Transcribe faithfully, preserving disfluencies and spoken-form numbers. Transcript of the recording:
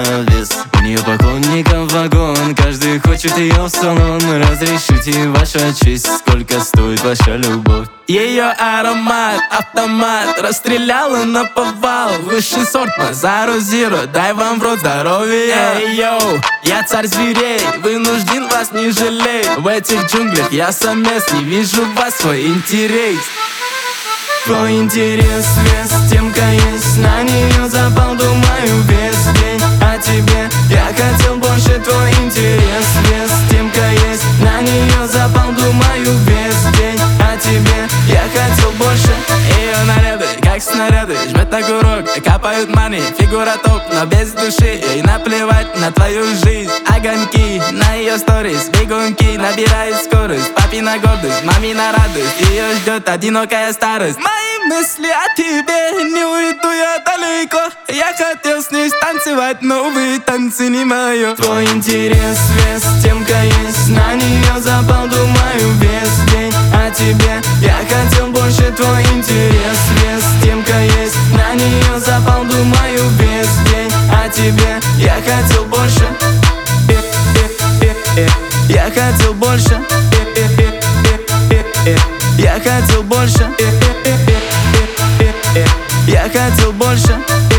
на вес. У нее поклонников вагон, каждый хочет ее в салон. Разрешите, ваша честь, сколько стоит ваша любовь? Ее аромат, автомат, расстреляла на повал. Высший сорт, Мазару Зиро, дай вам в рот здоровья. Эй, йоу, я царь зверей, вынужден вас не жалеть. В этих джунглях я самец, не вижу в вас свой интерес. Твой интерес, вес, темка есть, на нее запал, думаю, весь день. А тебе я хотел больше, твой интерес, вес, темка есть, на нее запал, думаю, весь день. А тебе я хотел больше. Ее наряды, как снаряды, жмет на курок, капают мани, фигура топ, но без души. Ей наплевать на твою жизнь. Огоньки на ее сторис, бегунки набирает скорость. Папина гордость, мамина радость, ее ждет одинокая старость. Мои мысли о тебе, не уйду я далеко. Я хотел с ней станцевать, но увы, танцы не мое. Твой интерес, вес, темка есть, на нее запал, думаю, весь день. А тебе я хотел больше, твой интерес, вес, темка есть, на нее запал, думаю, весь день. А тебе я хотел больше. Я хотел больше. Я хотел больше. Я хотел больше.